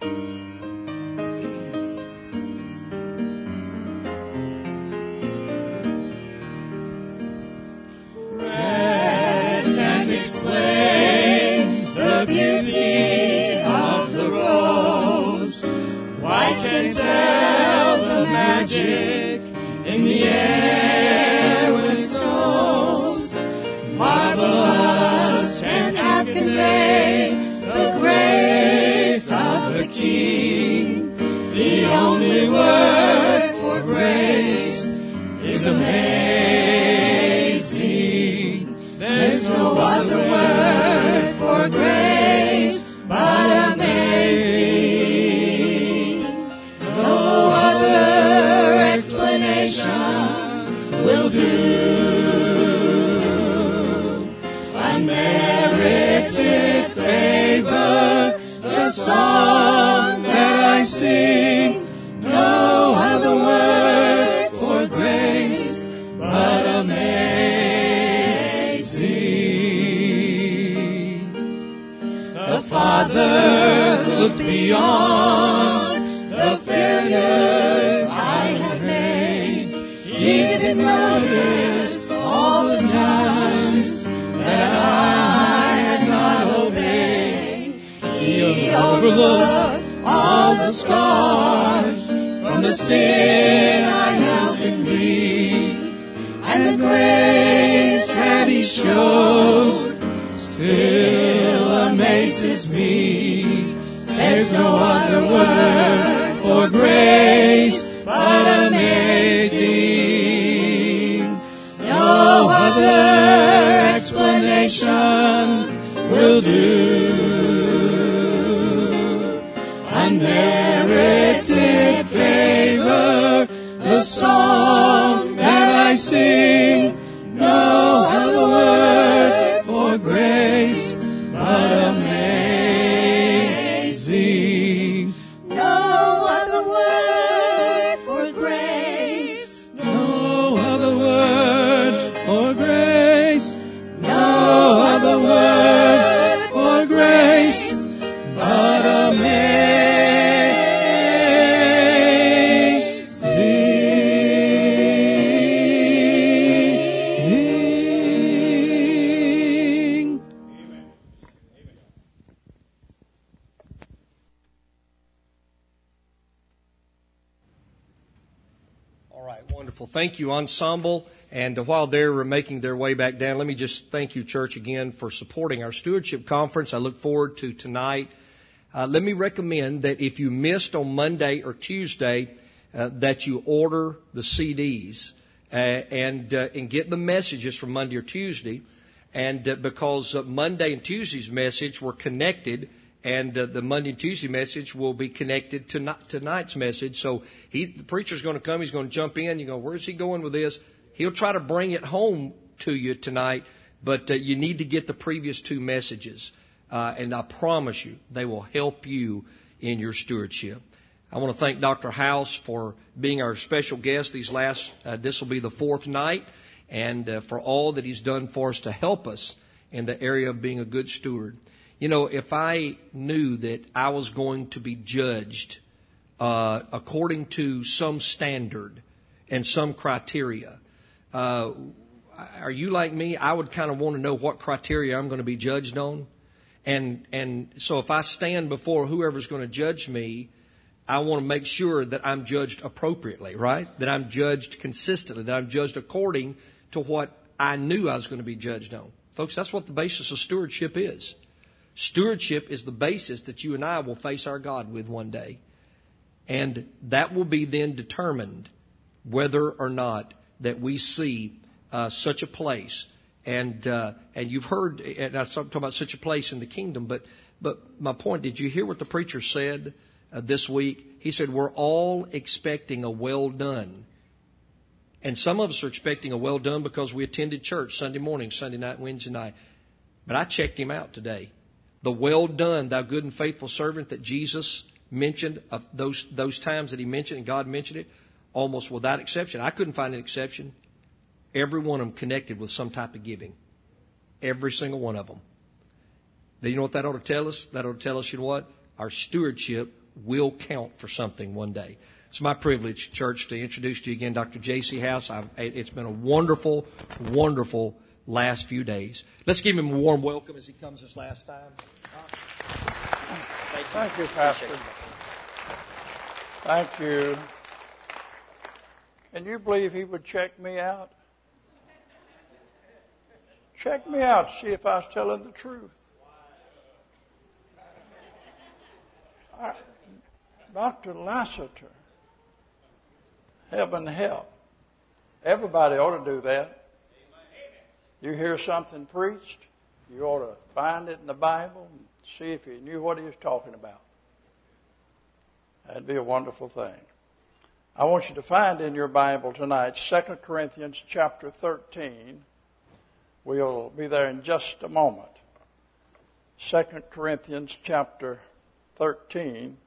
Can't explain the beauty of the rose. White can tell the magic in the air when it snows. Marvelous can convey the grace of the King. The only word for grace is amazing. There's no other word for grace but amazing. No other explanation will do. Unmerited favor, the song that I sing. No other word for grace but amazing. The Father looked beyond the failures I had made. He didn't notice all the times that I had not obeyed. He overlooked all the scars from the sin I held in me, and the grace that He showed still amazes me. There's no other word for grace but amazing. No other explanation will do. Unmerited favor, the song that I sing. No other word for grace but amazing. No other word for grace. No other word for grace. No other word for grace but amazing. All right, wonderful. Thank you, ensemble. And while they're making their way back down, let me just thank you, church, again for supporting our stewardship conference. I look forward to tonight. Let me recommend that if you missed on Monday or Tuesday, that you order the CDs and get the messages from Monday or Tuesday. And because Monday and Tuesday's message were connected, and the Monday and Tuesday message will be connected to tonight's message. So the preacher's going to come. He's going to jump in. You go, where's he going with this? He'll try to bring it home to you tonight, but you need to get the previous two messages. And I promise you, they will help you in your stewardship. I want to thank Dr. House for being our special guest these last, this will be the fourth night, and for all that he's done for us to help us in the area of being a good steward. You know, if I knew that I was going to be judged according to some standard and some criteria, are you like me? I would kind of want to know what criteria I'm going to be judged on. And so if I stand before whoever's going to judge me, I want to make sure that I'm judged appropriately, right? That I'm judged consistently, that I'm judged according to what I knew I was going to be judged on. Folks, that's what the basis of stewardship is. Stewardship is the basis that you and I will face our God with one day. And that will be then determined whether or not that we see such a place. And you've heard, and I'm talking about such a place in the kingdom, but my point, did you hear what the preacher said this week? He said, we're all expecting a well done. And some of us are expecting a well done because we attended church Sunday morning, Sunday night, Wednesday night. But I checked him out today. The well done, thou good and faithful servant that Jesus mentioned, of those times that he mentioned and God mentioned it, almost without exception. I couldn't find an exception. Every one of them connected with some type of giving. Every single one of them. Then you know what that ought to tell us? That ought to tell us, you know what? Our stewardship will count for something one day. It's my privilege, church, to introduce to you again Dr. J.C. House. It's been a wonderful, wonderful last few days. Let's give him a warm welcome as he comes this last time. Thank you, Pastor. Thank you. Can you believe he would check me out? Check me out, see if I was telling the truth. Dr. Lassiter, heaven help. Everybody ought to do that. You hear something preached, you ought to find it in the Bible and see if you knew what he was talking about. That'd be a wonderful thing. I want you to find in your Bible tonight 2 Corinthians chapter 13. We'll be there in just a moment. 2 Corinthians chapter 13.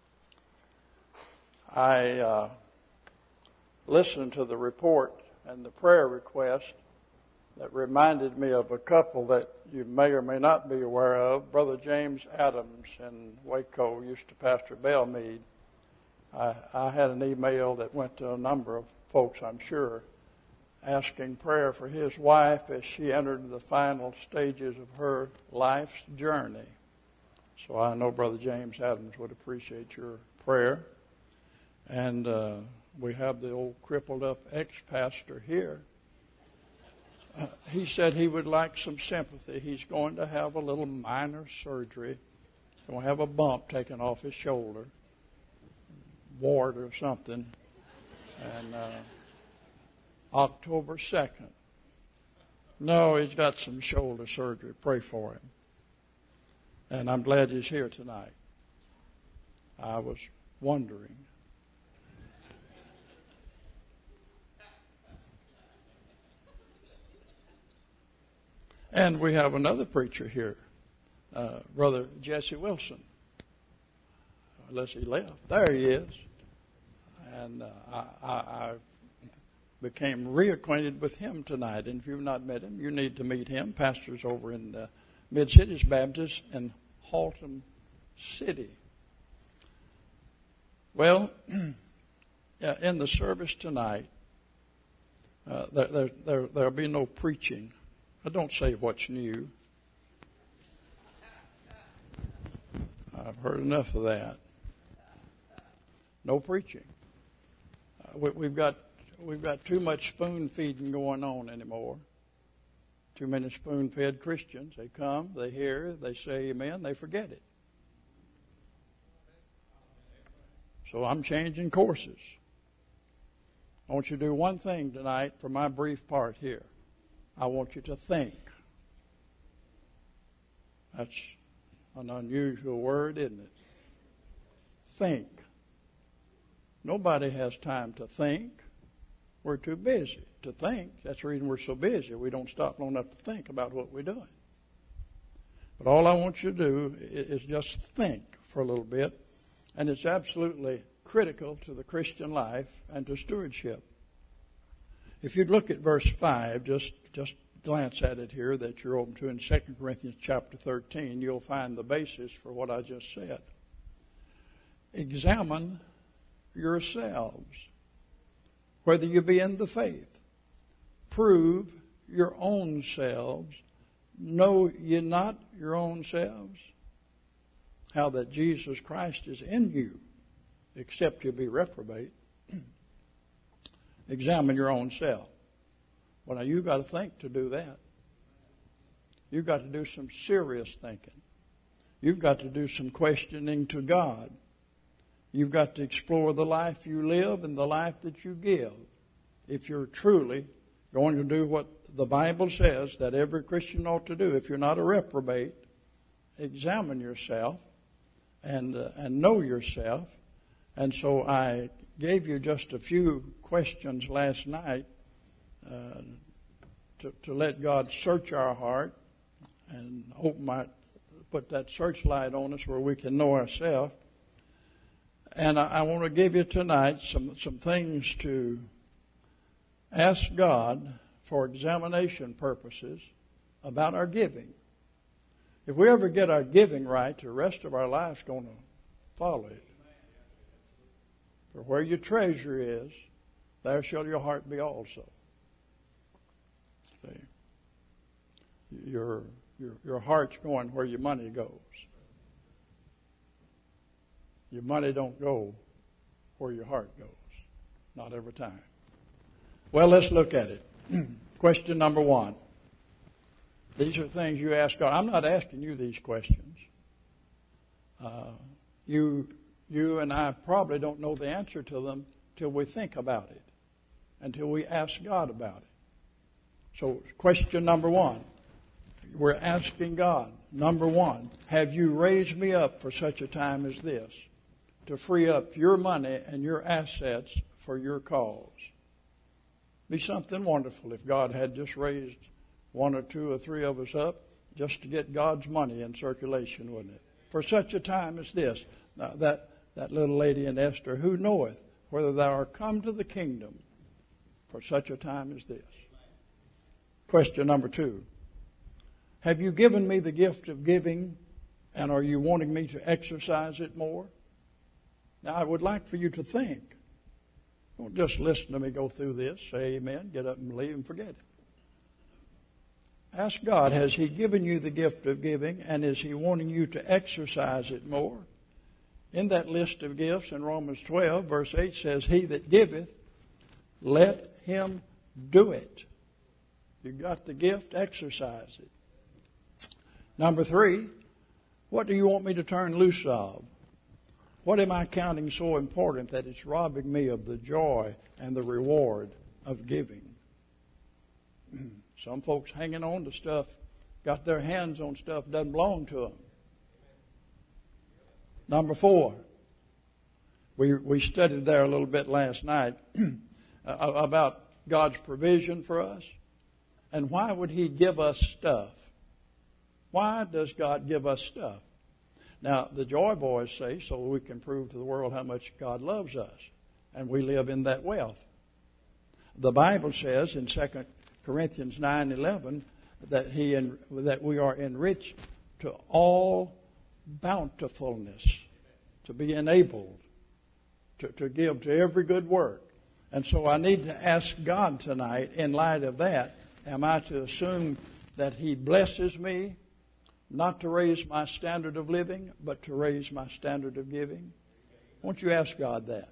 I listened to the report and the prayer request that reminded me of a couple that you may or may not be aware of. Brother James Adams in Waco used to pastor Bellmead. I had an email that went to a number of folks, I'm sure, asking prayer for his wife as she entered the final stages of her life's journey. So I know Brother James Adams would appreciate your prayer. And we have the old crippled up ex-pastor here. He said he would like some sympathy. He's going to have a little minor surgery. He's going to have a bump taken off his shoulder, wart or something. And October 2nd. No, he's got some shoulder surgery. Pray for him. And I'm glad he's here tonight. I was wondering. And we have another preacher here, Brother Jesse Wilson. Unless he left. There he is. And I became reacquainted with him tonight. And if you've not met him, you need to meet him. Pastor's over in Mid-Cities Baptist in Haltom City. Well, in the service tonight, there'll be no preaching. I don't say what's new. I've heard enough of that. No preaching. We've got too much spoon feeding going on anymore. Too many spoon fed Christians. They come, they hear, they say amen, they forget it. So I'm changing courses. I want you to do one thing tonight for my brief part here. I want you to think. That's an unusual word, isn't it? Think. Nobody has time to think. We're too busy to think. That's the reason we're so busy. We don't stop long enough to think about what we're doing. But all I want you to do is just think for a little bit. And it's absolutely critical to the Christian life and to stewardship. If you'd look at verse 5, just glance at it here that you're open to in 2 Corinthians chapter 13, you'll find the basis for what I just said. Examine yourselves, whether you be in the faith. Prove your own selves. Know ye not your own selves, how that Jesus Christ is in you, except you be reprobate. Examine your own self. Well, now you've got to think to do that. You've got to do some serious thinking. You've got to do some questioning to God. You've got to explore the life you live and the life that you give. If you're truly going to do what the Bible says that every Christian ought to do, if you're not a reprobate, examine yourself and know yourself. And so I gave you just a few questions last night to let God search our heart and hope might put that searchlight on us where we can know ourselves. And I want to give you tonight some things to ask God for examination purposes about our giving. If we ever get our giving right, the rest of our life's going to follow it. For where your treasure is, there shall your heart be also. See? Your heart's going where your money goes. Your money don't go where your heart goes. Not every time. Well, let's look at it. Question number 1. These are things you ask God. I'm not asking you these questions. You and I probably don't know the answer to them till we think about it, until we ask God about it. So question number 1, we're asking God, number 1, have you raised me up for such a time as this to free up your money and your assets for your cause? Be something wonderful if God had just raised 1 or 2 or 3 of us up just to get God's money in circulation, wouldn't it? For such a time as this. Now, that little lady in Esther, who knoweth whether thou art come to the kingdom for such a time as this? Question number 2. Have you given me the gift of giving, and are you wanting me to exercise it more? Now, I would like for you to think. Don't just listen to me go through this, say amen, get up and leave and forget it. Ask God, has He given you the gift of giving, and is He wanting you to exercise it more? In that list of gifts in Romans 12, verse 8 says, he that giveth, let him do it. You got the gift, exercise it. Number 3, what do you want me to turn loose of? What am I counting so important that it's robbing me of the joy and the reward of giving? Some folks hanging on to stuff, got their hands on stuff doesn't belong to them. Number 4, we studied there a little bit last night about God's provision for us. And why would He give us stuff? Why does God give us stuff? Now, the Joy Boys say so we can prove to the world how much God loves us. And we live in that wealth. The Bible says in 2 Corinthians 9:11 that we are enriched to all bountifulness, to be enabled to give to every good work. And so I need to ask God tonight, in light of that, am I to assume that He blesses me, not to raise my standard of living, but to raise my standard of giving? Won't you ask God that?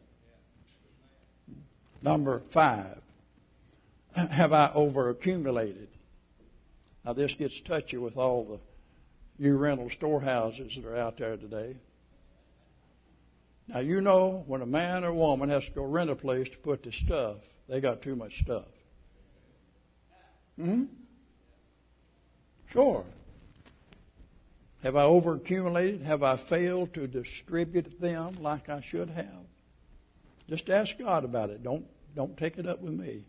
Number 5, have I overaccumulated? Now this gets touchy with all the new rental storehouses that are out there today. Now you know when a man or woman has to go rent a place to put the stuff, they got too much stuff. Sure. Have I overaccumulated? Have I failed to distribute them like I should have? Just ask God about it. Don't take it up with me.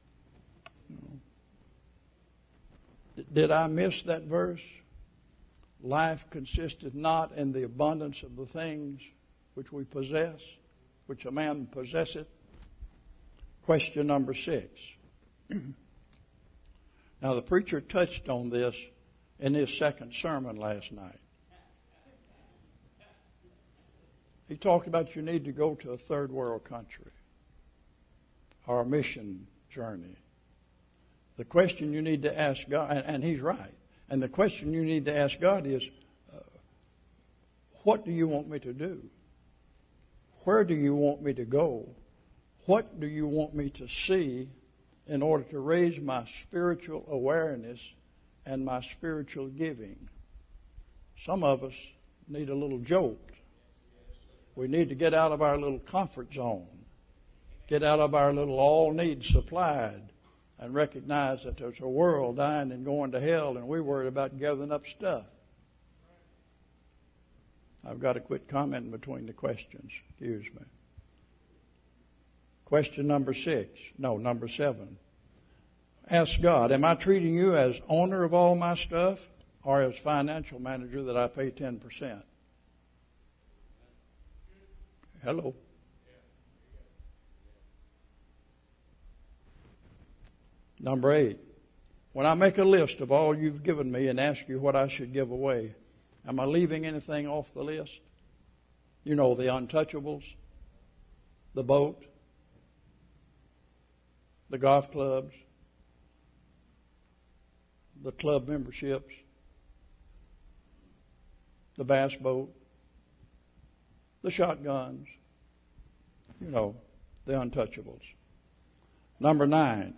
Did I miss that verse? Life consisteth not in the abundance of the things which we possess, which a man possesseth. Question number 6. Now the preacher touched on this in his second sermon last night. He talked about you need to go to a third world country or a mission journey. The question you need to ask God, and he's right, and the question you need to ask God is, what do you want me to do? Where do you want me to go? What do you want me to see in order to raise my spiritual awareness and my spiritual giving? Some of us need a little jolt. We need to get out of our little comfort zone, get out of our little all needs supplied, and recognize that there's a world dying and going to hell, and we're worried about gathering up stuff. I've got to quit commenting between the questions. Excuse me. Question number 7. Ask God, am I treating you as owner of all my stuff or as financial manager that I pay 10%? Hello. Number 8, when I make a list of all you've given me and ask you what I should give away, am I leaving anything off the list? You know, the untouchables. the boat, the golf clubs, the club memberships, the bass boat, the shotguns, the untouchables. Number 9,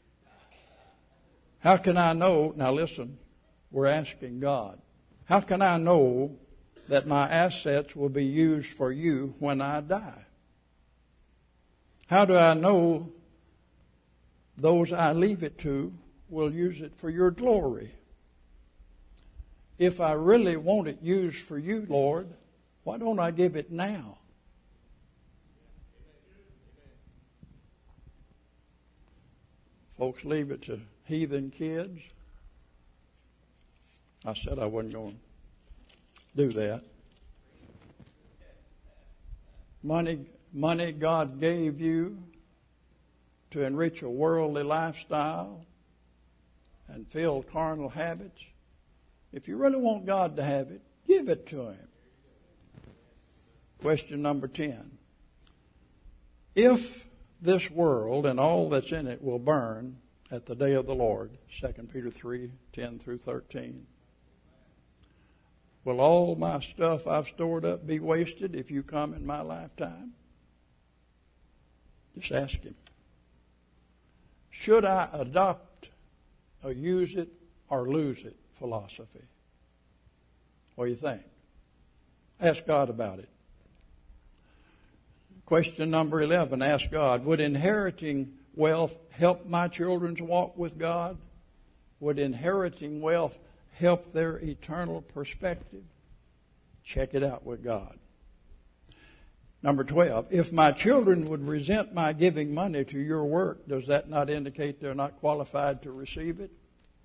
how can I know, now listen, we're asking God, how can I know that my assets will be used for you when I die? How do I know those I leave it to will use it for your glory? If I really want it used for you, Lord, why don't I give it now? Folks leave it to heathen kids. I said I wasn't going to do that. Money God gave you to enrich a worldly lifestyle and fill carnal habits. If you really want God to have it, give it to Him. Question number 10. If this world and all that's in it will burn at the day of the Lord, 2 Peter 3:10 through 13, will all my stuff I've stored up be wasted if you come in my lifetime? Just ask Him. Should I adopt a use it or lose it philosophy? What do you think? Ask God about it. Question number 11, ask God, would inheriting wealth help my children's walk with God? Would inheriting wealth help their eternal perspective? Check it out with God. Number 12, if my children would resent my giving money to your work, does that not indicate they're not qualified to receive it?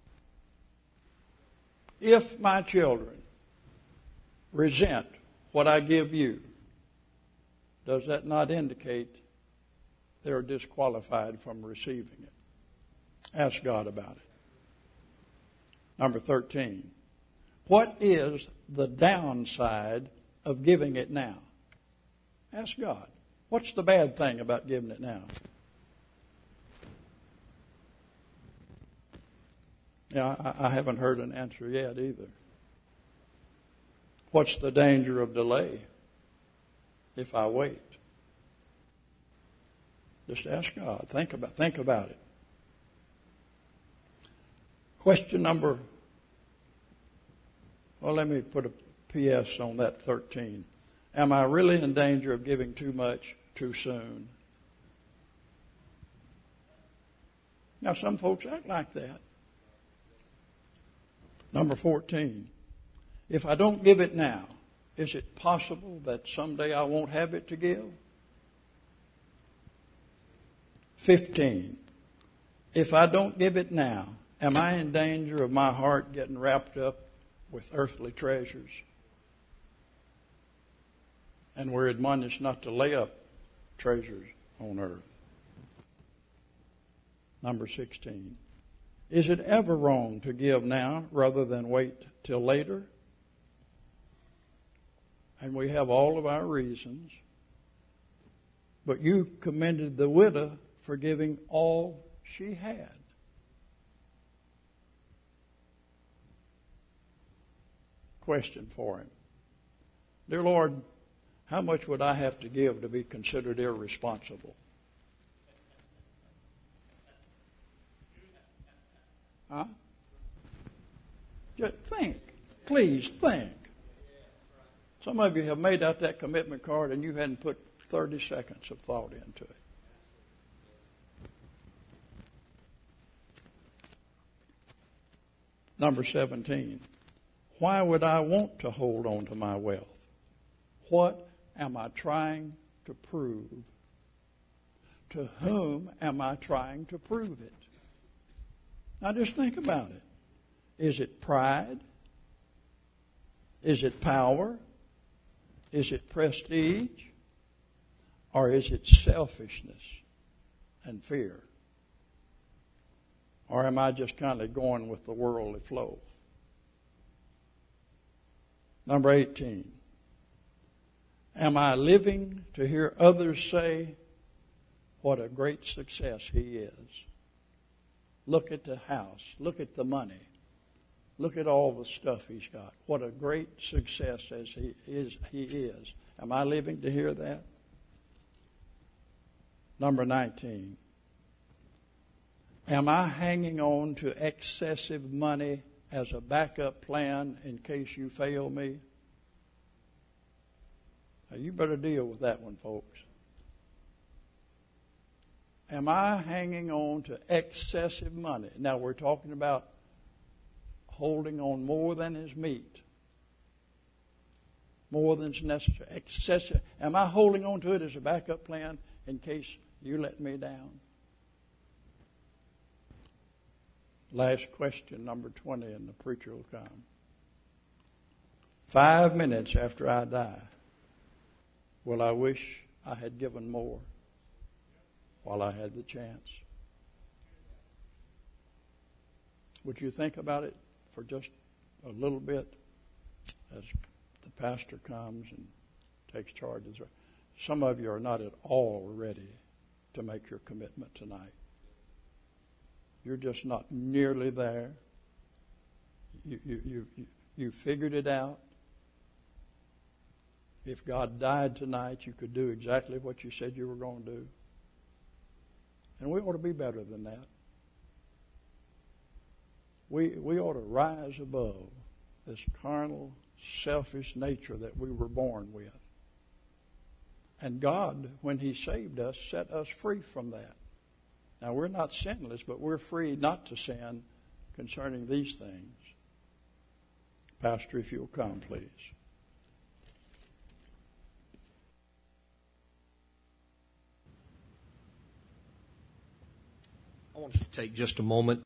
If my children resent what I give you, does that not indicate they're disqualified from receiving it? Ask God about it. Number 13, what is the downside of giving it now? Ask God. What's the bad thing about giving it now? Yeah, I haven't heard an answer yet either. What's the danger of delay if I wait? Just ask God. Think about it. Question number, let me put a PS on that 13. Am I really in danger of giving too much too soon? Now, some folks act like that. Number 14. If I don't give it now, is it possible that someday I won't have it to give? 15. If I don't give it now, am I in danger of my heart getting wrapped up with earthly treasures? And we're admonished not to lay up treasures on earth. Number 16. Is it ever wrong to give now rather than wait till later? And we have all of our reasons. But you commended the widow for giving all she had. Question for him. Dear Lord, how much would I have to give to be considered irresponsible? Huh? Just think. Please think. Some of you have made out that commitment card and you hadn't put 30 seconds of thought into it. Number 17. Why would I want to hold on to my wealth? What am I trying to prove? To whom am I trying to prove it? Now just think about it. Is it pride? Is it power? Is it prestige? Or is it selfishness and fear? Or am I just kind of going with the worldly flow? Number 18. Am I living to hear others say, what a great success he is. Look at the house. Look at the money. Look at all the stuff he's got. What a great success as he is. Am I living to hear that? Number 19. Am I hanging on to excessive money as a backup plan in case you fail me? Now, you better deal with that one, folks. Am I hanging on to excessive money? Now, we're talking about holding on more than is meet, more than is necessary. Excessive. Am I holding on to it as a backup plan in case you let me down? Last question, number 20, and the preacher will come. 5 minutes after I die, will I wish I had given more while I had the chance? Would you think about it for just a little bit as the pastor comes and takes charge? Some of you are not at all ready to make your commitment tonight. You're just not nearly there. You figured it out. If God died tonight, you could do exactly what you said you were going to do. And we ought to be better than that. We ought to rise above this carnal, selfish nature that we were born with. And God, when He saved us, set us free from that. Now, we're not sinless, but we're free not to sin concerning these things. Pastor, if you'll come, please. I want to take just a moment